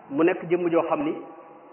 mu nekk jëmm joo xam ni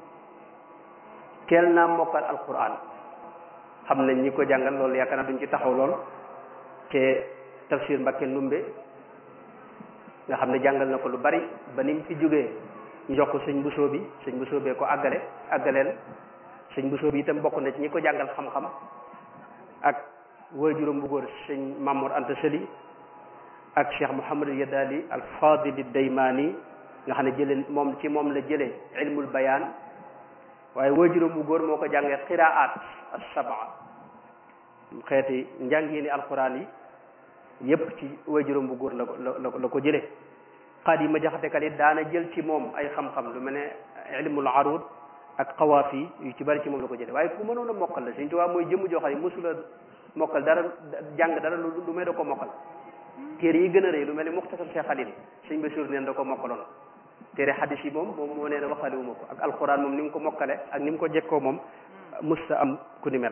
teel naa mokkal alquran xam nañ ñi ko jàngal loolu yaakaar naa duñ ci taxaw lool te tafsir Mbakke Ndumbe nga xam ne jàngal na ko lu bari ba ni mu fi jógee njox ko sëñ Bousso bi sëñ Bousso bee ko àggaleel sëñ Bousso bi itam bokk na ci ñi ko jàngal xam-xam ak waajuram bu góor sëñ Mamour Anta Sali ak Cheikh Mouhamadou Yadali al Fadil Daymani nga xam ne moom la jëlee ilmul bayaan waaye waajuram bu góor moo ko jàngee qiraat as-sab'a xeeti njàngiini alquran yi yépp ci waajuram bu góor la ko jëlee Xaadima Jaxate Kali daana jël ci moom ay xam-xam lu mel ne ilmul arud ak xawaafi yu ci bari ci moom la ko jëlee waaye ku mënoon a mokkal la Sëñ Tuubaa mooy jëmm joo xam ne mosula mokkal dara jàng dara lu may da ko mokkal téere yi gën a rëy lu mel ne Muxtasar Cheikh Xalil sëñ Basiru neen da ko mokkaloon téere xadis yi moom moo nee na waxaliwuma ko ak alquran moom ni mu ko mokkale ak ni mu ko jekkoo moom musta am ku ni mel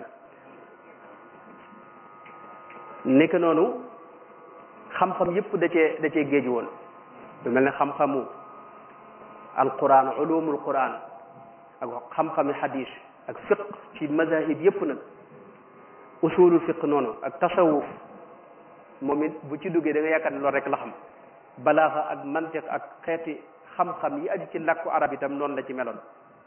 nekk noonu xam-xam yëpp da cee géeju woon lu mel ne xam-xamu alquran ulumul quran ak xam-xami xadis ak fiq ci mazahib yëpp nag usulul fiq noonu ak tasawuf moom it bu ci duggee da nga yaakaar ne loolu rek la xam balaaxa ak mantiq ak xeeti xam-xam yi aju ci làkku arab itam noonu la ci meloon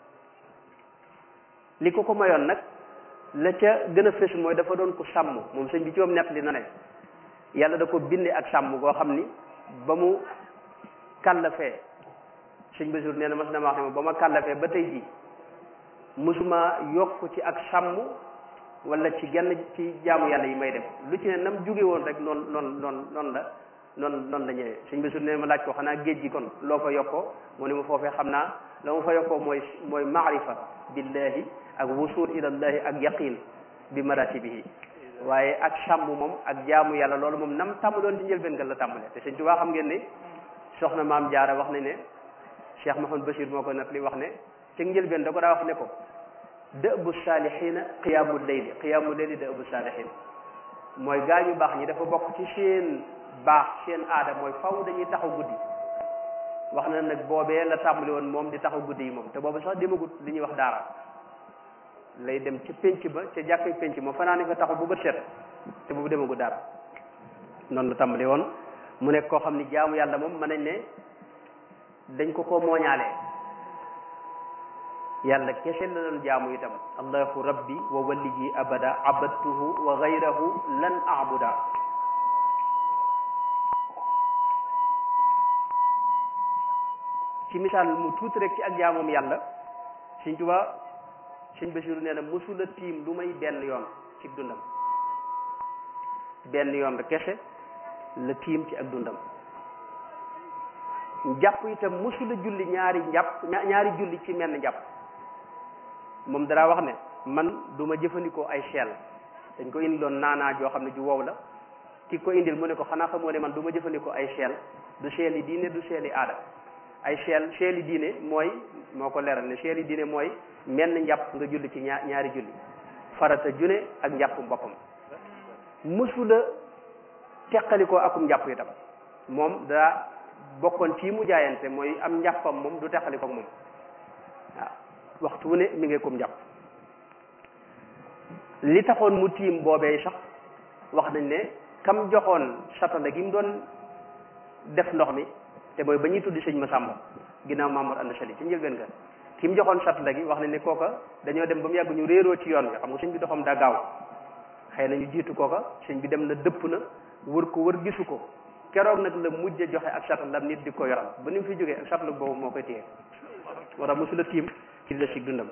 li ko mayoon nag la ca gën a fës mooy dafa doon ko sàmm moom sëñ bi ci moom nett li na ne yàlla da ko bindee ak sàmm goo xam ni ba mu kàllafee sëñ Basiru nee na mas na ma wax ne ba ma kàllafee ba tey ji musuma yokk ci ak sàmm wala ci genn ci jaamu yàlla yi may def lu ci ne nam jóge woon rek noonu la ñëwee sëñ Basiru nee ma laaj ko xanaa géej gi kon loo fa yokkoo mu ne ma foofee xam naa la ma fa yokkoo mooy maarifa billahi ak wusul ilallahi ak yaqin bi maratibihi waaye ak sàmm moom ak jaamu yàlla loolu moom nam tàmbaloon ci njëlbeen nga la tàmbale te sëñ Tuubaa xam ngeen ne soxna maam Jaara wax ne Cheikh Mahamad Bachir moo ko nag li wax ne ci njëlbeen da ko daa wax ne ko dëbu saalihiina qiyaamu leyli dëbu saalihiin mooy gaa ñu baax ñi dafa bokk ci seen baax seen aada mooy faw dañuy taxaw guddi wax na nag boobee la tàmbali woon moom di taxaw guddi yi moom te boobu sax demagut li ñuy wax daara lay dem ci pénc ba ca jàkkee pénc ma fanaane fa taxaw bu bët set te boobu demagut daara noonu la tàmbali woon mu nekk koo xam ni jaamu yàlla moom mën nañ ne dañ ko mooñaalee yàlla kese la doon jaamu itam allahu rabbi wa waliji abada abadtuhu wa gayrahu lan abuda ci misaal mu tuuti rek ci ak jaamoom yàlla Sëñ Tuubaa Sëñ Basiru nee na mësula tiim lu may benn yoon ci dundam benn yoon rek kese la tiim ci ak dundam njàpp itam mësula julli ñaari julli ci menn njàpp moom dara wax ne man du ma jëfandikoo ay seel dañ ko indi doon naanaa joo xam ne ju wow la ki ko indil mu ne ko xanaa xamoo ne man du ma jëfandikoo ay seel du seel yi diine du seel yi aada ay seel yi diine mooy moo ko leeral ne seel yi diine mooy menn njàpp nga julli ci ñaari julli farata june ak njàppum boppam mësula teqalikoo akum njàpp itam moom daa bokkoon ci mu jaayante mooy am njàppam moom du teqalikoo ak moom waaw waxtu wu ne mi ngi kum njàpp li taxoon mu tiim boobee sax wax nañ ne kam joxoon satala gi mu doon def ndox mi te mooy ba ñuy tuddi sëñ Masamba ginnaaw Mamour Anda Sali ci njëlbeen nga ki mu joxoon satala gi wax nañ ne kooka dañoo dem ba mu yàgg ñu réeroo ci yoon nga xam nga sëñ bi doxam daa gaaw xëy na ñu jiitu kooka sëñ bi dem na dëpp na wër gisu ko keroog nag la mujj joxe ak satala nit di ko yoral ba ni mu fi jógee ak satala boobu moo koy téye moo tax mosula tiim ci la ci dundam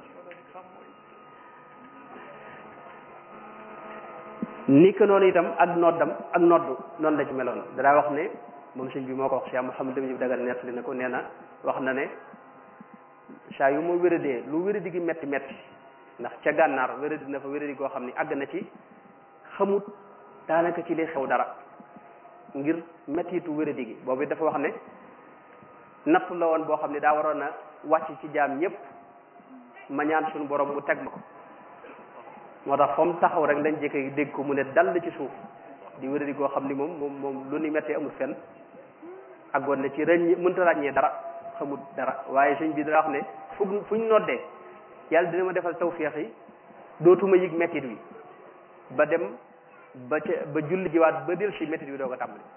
ni ko noonu itam ak noddu noonu la ci meloon danaa wax ne moom sëñ bi moo ko wax Cheikh Mouhamadou Lamine Dagar nettali na ko nee na wax na ne saa yu ma wéradee lu wéradi gi metti ndax ca gànnaar wéradi na fa wéradi goo xam ne àgg na ci xamut daanaka ci li xew dara ngir mettitu wéradi gi boobu dafa wax ne natt la woon boo xam ne daa waroon a wàcc ci jaam ñëpp ma ñaan suñu borom mu teg ma ko moo tax fam taxaw rek dañ jékki dégg ko mu ne dal ci suuf di wéradi goo xam ni moom lu ni mettee amul fenn àggoon na ci mënta ràññee dara xamut dara waaye sëñ bi dara wax ne fuñ noddee yàlla dina ma defal tawféex yi dootuma yëg mettit wi ba dem ba julli jiwaat ba del si mettit wi doo ko tàmbali.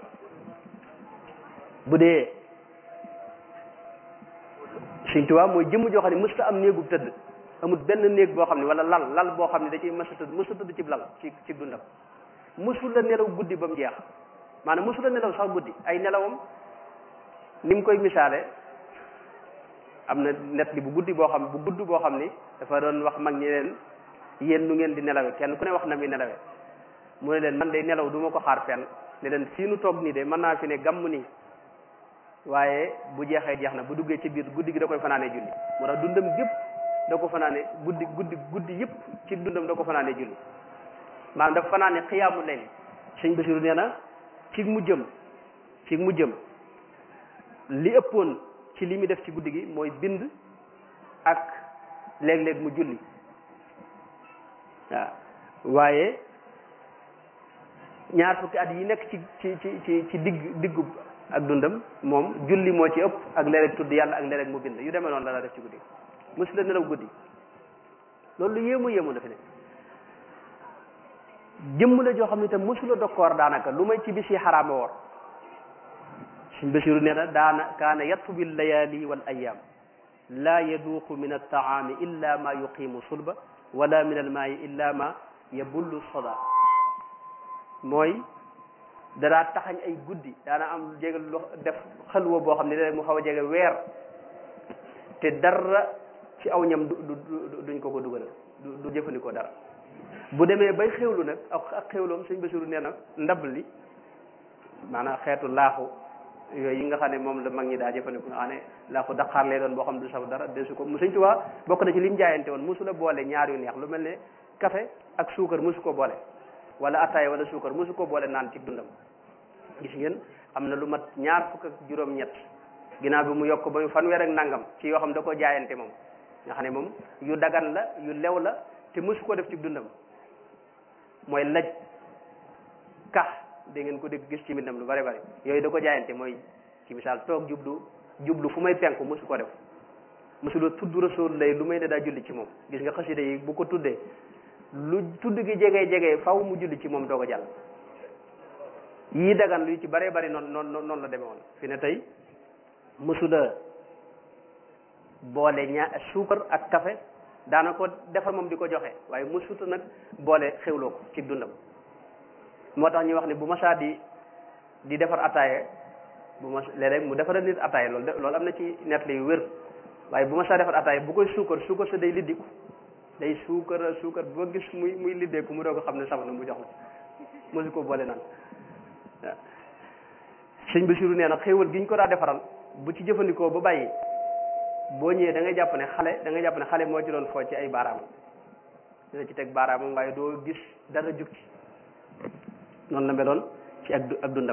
bu dee Sëñ Tuubaa mooy jëmm joo xam ne mësta am néegub tëdd amul benn néeg boo xam ne wala lal boo xam ne da ciy mësta tëdd ci lal ci dundam mësul la nelaw guddi ba mu jeex maanaam mësul la nelaw sax guddi ay nelawam ni mu koy misaale am na net li bu gudd boo xam ni dafa doon wax mag ñi leen yéen nu ngeen di nelawe kenn ku ne wax na mi nelawe mu ne leen man day nelaw du ma ko xaar fenn ne leen fii nu toog nii de mën naa fi ne gàmm nii waaye bu jeexee jeex na bu duggee ci biir guddi gi da koy fanaanee julli moo tax dundam gépp da ko fanaane guddi yëpp ci dundam da ko fanaanee julli maanaam dafa fanaane xiyaamu layl sëñ Basiru nee na ci mujjëm li ëppoon ci li mu def ci guddi gi mooy bind ak léeg-léeg mu julli waaw waaye ñaar fukki at yi nekk ci diggu ak dundam moom julli moo ci ëpp ak léeg-léeg tudd yàlla ak léeg-léeg mu bind yu demee noonu la def ci guddi mosu la nelaw guddi loolu lu yéemu dafa ne jëmm la joo xam ne itam mosu la dokkoor daanaka lu may ci bis yi xaraama woor suñ Basiru nee na kaana yatfu bil layaali wal ayaam laa yaduuqu min altaami illa ma yuqimu sulba wala min almaayi illa ma yabullu soda mooy danaa taxañ ay guddi daana am jege def xalwa boo xam ne léeg mu xaw a jege weer te dara ci aw ñam duñ ko dugalal du jëfandikoo dara bu demee bay xewlu nag ak xewloom sëñ Basiru nee na ndab li maanaam xeetu laaxu yooyu yi nga xam ne moom la mag ñi daa jëfandikoo nga xam ne laaxu daqaar lay doon boo xam ne du saf dara desu ko mu sëñ Tuubaa bokk na ci lim jaayante woon mosu la boole ñaar yu neex lu mel ne café ak suukar mosu ko boole wala ataaya wala suukar mosu ko boole naan ci dundam gis ngeen am na lu mat ñaar fukk ak juróom-ñett ginnaaw bi mu yokk ba mu fanweer ak nangam ci yoo xam da ko jaayante moom nga xam ne moom yu dagan la yu lew la te mosu ko def ci dundam mooy laj kax da ngeen ko dégg gis ci mbindam lu bari bari yooyu da ko jaayante mooy ci misaal toog jublu fu may penku mosu ko def mosu la tudd rasul lay lu may ne daa julli ci moom gis nga xasida yi bu ko tuddee lu tudd gi jege faw mu julli ci moom doo ko jàll yii dagan lu ci bare bari noonu la demee woon fi ne tey mësula boole suukar ak café daana ko defar moom di ko joxe waaye mësuta nag boole xewloo ko ci dundam moo tax ñu wax ne bu masaa di defar attaaye léeg-léeg mu defara nit attaaye loolu am na ci nett yu wér waaye bu masaa defar attaaye bu koy suukar sa day liddiku day suukar boo gis muy liddeeku mu doo ko xam ne saf na mu jox la mësu ko boole naan waaw sëñ Basiru nee na xéewal gi ñu ko daa defaral bu ci jëfandikoo ba bàyyi boo ñëwee da ngay jàpp ne xale moo ci doon foo ci ay baaraamam dina ci teg baaraamam waaye doo gis dara jug ci noonu la meloon ci ak dundam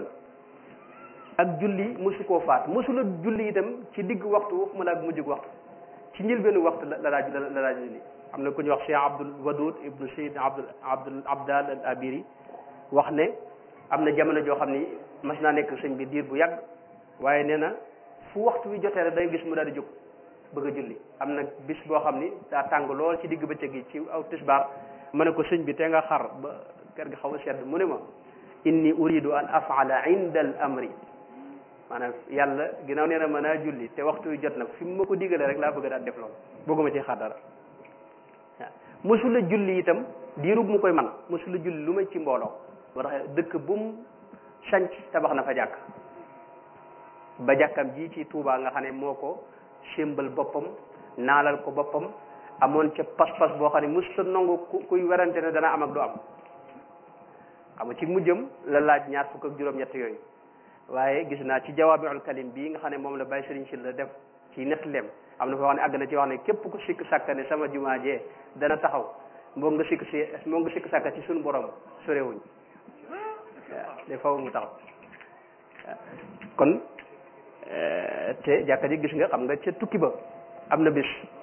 ak julli mosu koo faat mosula julli itam ci digg waxtu waxuma la ak mujjug waxtu ci njëlbeenu waxtu la daa julli am na ku ñu wax Cheikh Abdul Wadud ibnu Sayyid Abdal al Abiri wax ne am na jamono joo xam ni mas naa nekk sëñ bi diir bu yàgg waaye nee na fu waxtu wi jotee rek day gis mu daal di jóg bëgg a julli am na bis boo xam ni daa tàng lool ci digg bëccëg gi ci aw tisbaar ma ne ko sëñ bi te nga xar ba kër gi xaw a sedd mu ne ma inni uridu an afala inda al amri maanaam yàlla ginnaaw nee na mën naa julli te waxtu wi jot na fi mu ma ko digalee rek laa bëgg daal def loolu bëgguma ci xaar dara waaw mosula julli itam diirub mu koy man mosula julli lu may ci mbooloo moo tax dëkk bu mu sanc tabax na fa jàkk ba jàkkam ji ci Touba nga xam ne moo ko sémbal boppam naalal ko boppam amoon ca pas-pas boo xam ne mos sa nangu kuy werante ne dana am ak du am xam nga ci mujjam la laaj ñaar fukk ak juróom-ñett yooyu waaye gis naa ci jawaabiul kalim bii nga xam ne moom la Baye Serigne Sylla def ci nettaleem am na foo xam ne àgg na ci wax ne képp ku sikk sàkka ne sama jumaa jee dana taxaw moo nga sikk sàkka ci suñu borom sorewuñ waaw de faw mu taxaw kon te jàkka ji gis nga xam nga ca tukki ba am na bis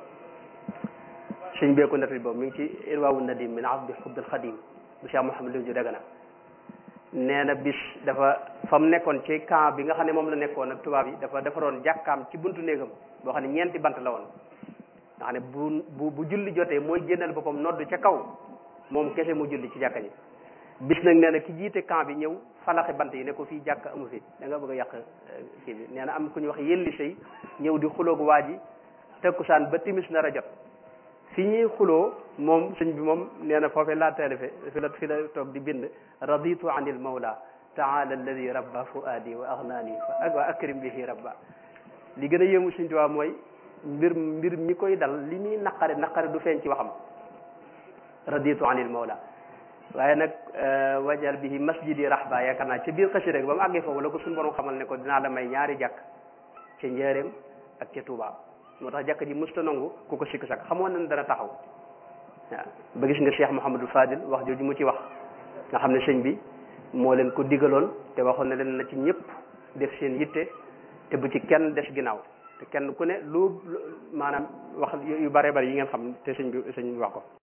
sëñ beeku nettali boobu mi ngi ci irwaawu nadim min abdi xubdul xadim bu Cheikh Mouhamed Lim ju Dagana nee na bis dafa fa mu nekkoon ci camp bi nga xam ne moom la nekkoon ak tubaab yi dafa defaroon jàkkaam ci buntu néegam boo xam ne ñeenti bant la woon nga xam ne bu julli jotee mooy génnal boppam nodd ca kaw moom kese mu julli ci jàkka ji bis nag nee na ki jiite camp bi ñëw falaxe bant yi ne ko fii jàkka amu fi da nga bëgg a yàq kii bi nee na am ku ñu wax yelli sëy ñëw di xulóog waa ji takkusaan ba timis nar a jot fi ñuy xuloo moom sëñ bi moom nee na foofee laa taalife fi la toog di bind raditu an il mawla taala alladi rabba fuaadi wa agnaani wa akrim bihi rabba li gën a yéemu sëñ Tuubaa mooy mbir mi koy dal li muy naqare du feeñ ci waxam raditu an il mawla waaye nag wajal bihi masjidi rahba yaakaar naa ci biir xasi rek ba mu àggee foofu la ko suñu borom xamal ne ko dinaa la may ñaari jàkk ca Njaaréem ak ca Touba moo tax jàkk ji musta nangu ku ko sikk sak xamoon nañ dana taxaw waaw ba gis nga Cheikh Mouhamadou Fadil wax jooju mu ci wax nga xam ne sëñ bi moo leen ko digaloon te waxoon ne leen na ci ñëpp def seen yitte te bu ci kenn des ginnaaw te kenn ku ne lu maanaam wax yu bare bari yi ngeen xam te sëñ bi wax ko